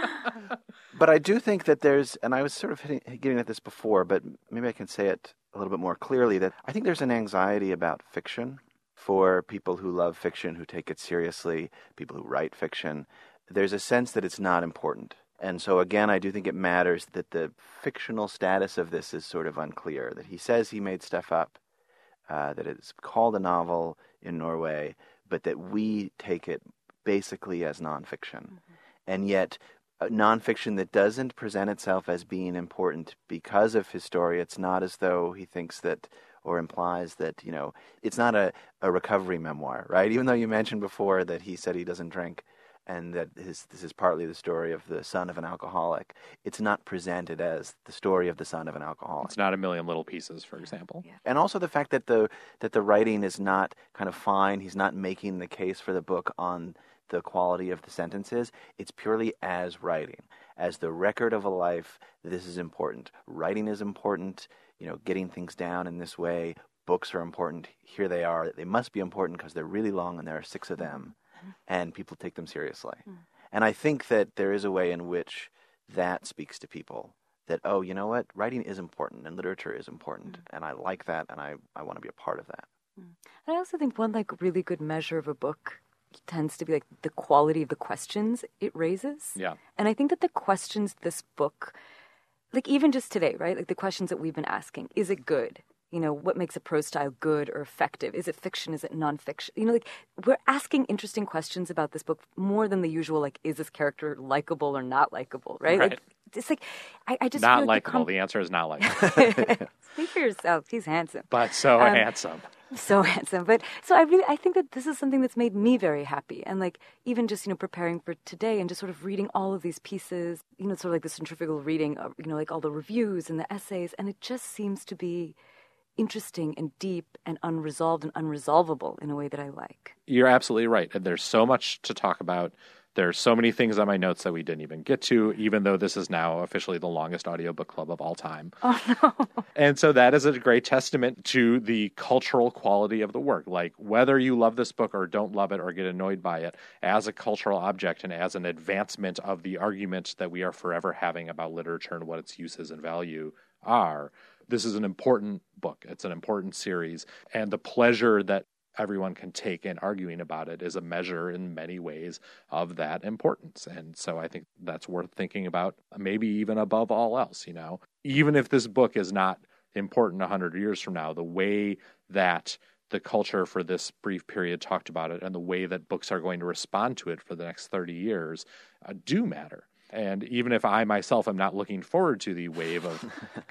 But I do think that there's, and I was sort of hitting, getting at this before, but maybe I can say it a little bit more clearly, that I think there's an anxiety about fiction for people who love fiction, who take it seriously, people who write fiction. There's a sense that it's not important. And so, again, I do think it matters that the fictional status of this is sort of unclear, that he says he made stuff up, uh, that it's called a novel in Norway, but that we take it basically as nonfiction. Mm-hmm. And yet, uh, nonfiction that doesn't present itself as being important because of his story, it's not as though he thinks that or implies that, you know, it's not a, a recovery memoir, right? Even though you mentioned before that he said he doesn't drink and that his, this is partly the story of the son of an alcoholic, it's not presented as the story of the son of an alcoholic.
It's not A Million Little Pieces, for example.
Yeah.
And also the fact that the that the writing is not kind of fine. He's not making the case for the book on the quality of the sentences. It's purely as writing, as the record of a life. This is important. Writing is important. You know, getting things down in this way. Books are important. Here they are. They must be important because they're really long and there are six of them, and people take them seriously. Mm. And I think that there is a way in which that speaks to people. That, oh, you know what? Writing is important and literature is important, mm. and I like that, and I, I want to be a part of that.
Mm. And I also think one like really good measure of a book tends to be like the quality of the questions it raises.
Yeah.
And I think that the questions this book, like even just today, right? Like the questions that we've been asking, is it good? You know, what makes a prose style good or effective? Is it fiction? Is it nonfiction? You know, like we're asking interesting questions about this book more than the usual, like, is this character likable or not likable, right?
Right.
Like, it's like, I, I just
Not
feel like
likable.
the, com-
the answer is not likable.
Speak for yourself. He's handsome.
But so
Um,
handsome.
So handsome. But so I really, I think that this is something that's made me very happy. And like, even just, you know, preparing for today and just sort of reading all of these pieces, you know, sort of like the centrifugal reading, of, you know, like all the reviews and the essays. And it just seems to be interesting and deep and unresolved and unresolvable in a way that I like.
You're absolutely right. And there's so much to talk about. There's so many things on my notes that we didn't even get to, even though this is now officially the longest audiobook club of all time.
Oh, no.
And so that is a great testament to the cultural quality of the work. Like, whether you love this book or don't love it or get annoyed by it, as a cultural object and as an advancement of the argument that we are forever having about literature and what its uses and value are, this is an important book. It's an important series. And the pleasure that everyone can take in arguing about it is a measure in many ways of that importance. And so I think that's worth thinking about, maybe even above all else, you know. Even if this book is not important one hundred years from now, the way that the culture for this brief period talked about it and the way that books are going to respond to it for the next thirty years uh, do matter. And even if I myself am not looking forward to the wave of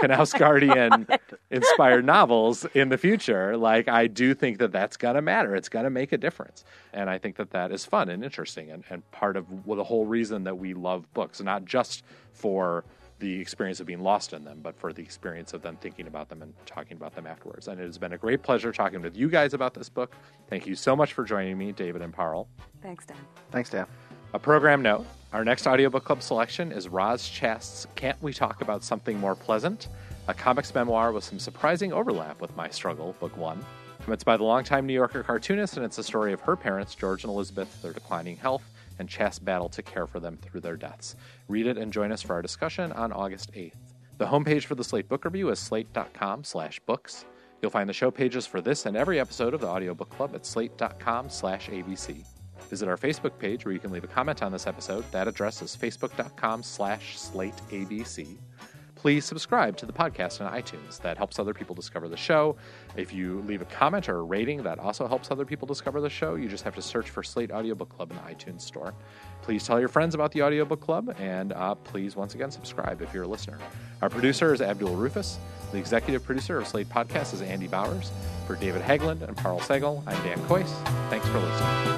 Knausgaardian-inspired novels in the future, like, I do think that that's going to matter. It's going to make a difference. And I think that that is fun and interesting and, and part of well, the whole reason that we love books, not just for the experience of being lost in them, but for the experience of them thinking about them and talking about them afterwards. And it has been a great pleasure talking with you guys about this book. Thank you so much for joining me, David and Parl.
Thanks, Dan.
Thanks, Dan.
A program note, our next audiobook club selection is Roz Chast's Can't We Talk About Something More Pleasant? A comics memoir with some surprising overlap with My Struggle, Book One. It's by the longtime New Yorker cartoonist, and it's the story of her parents, George and Elizabeth, their declining health, and Chast's battle to care for them through their deaths. Read it and join us for our discussion on August eighth. The homepage for the Slate Book Review is slate.com slash books. You'll find the show pages for this and every episode of the Audiobook Club at slate.com slash ABC. Visit our Facebook page where you can leave a comment on this episode. That address is facebook.com slash slateabc. Please subscribe to the podcast on iTunes. That helps other people discover the show. If you leave a comment or a rating, that also helps other people discover the show. You just have to search for Slate Audiobook Club in the iTunes store. Please tell your friends about the Audiobook Club, and uh, please, once again, subscribe if you're a listener. Our producer is Abdul Rufus. The executive producer of Slate Podcast is Andy Bowers. For David Haglund and Carl Sagal, I'm Dan Coyce. Thanks for listening.